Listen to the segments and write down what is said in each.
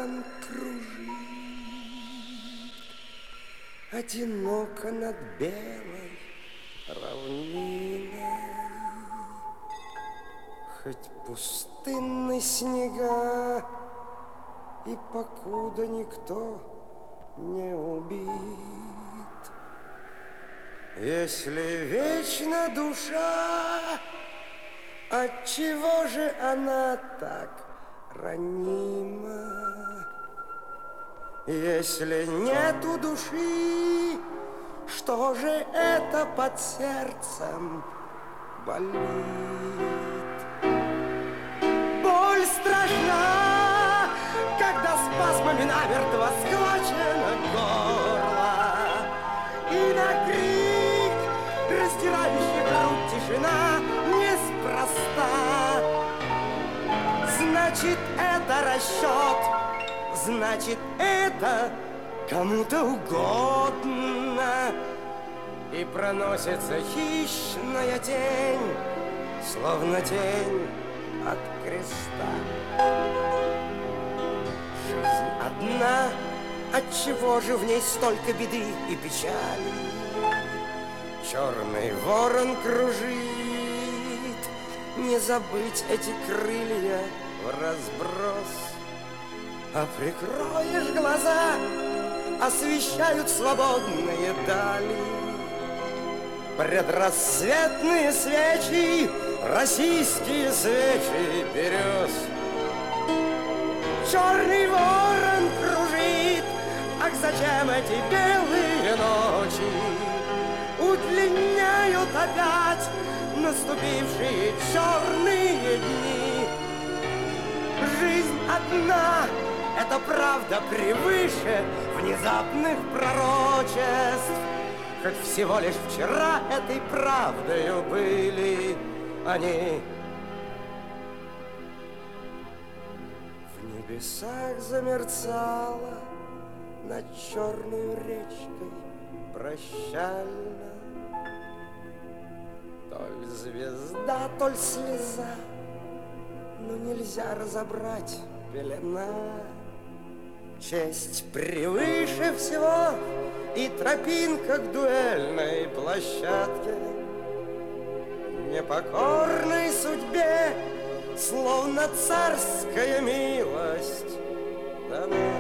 ворон кружит одиноко над белой равниной. Хоть пустынны снега, и покуда никто не убит, если вечна душа, отчего же она так ранима? Если нету души, что же это под сердцем болит? Боль страшна, когда спазмами намертво схвачено горло, и на крик, раздирающий грудь, тишина неспроста. Значит, это расчет, значит, это кому-то угодно. И проносится хищная тень, словно тень от креста. Жизнь одна, отчего же в ней столько беды и печали? Черный ворон кружит, не забыть эти крылья в разброс. А прикроешь глаза, освещают свободные дали. Предрассветные свечи, российские свечи берез. Черный ворон кружит, ах, зачем эти белые ночи удлиняют опять наступившие черные дни? Жизнь одна, это правда превыше внезапных пророчеств. Хоть всего лишь вчера этой правдою были они. В небесах замерцала над черной речкой прощально. То ли звезда, то ли слеза, но нельзя разобрать, пелена. Честь превыше всего, и тропинка к дуэльной площадке. Непокорной судьбе, словно царская милость дана.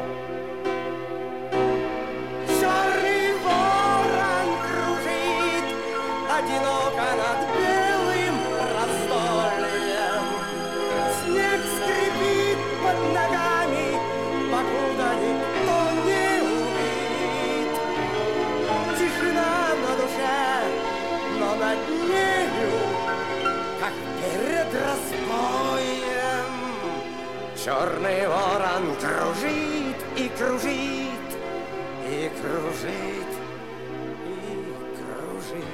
Черный ворон кружит одиноко над белым раздольем. Снег скрипит под ногами, покуда никто не увидит. Тишина на душе, но над нею, как перед разбоем, черный ворон кружит и кружит, и кружит, и кружит.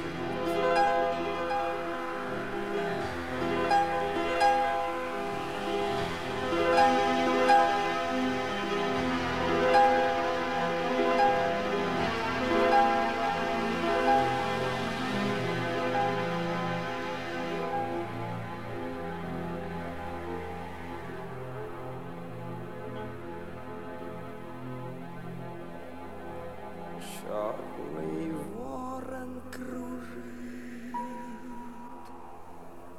Черный ворон кружит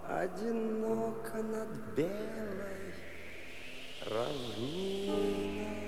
одиноко над белой равниной.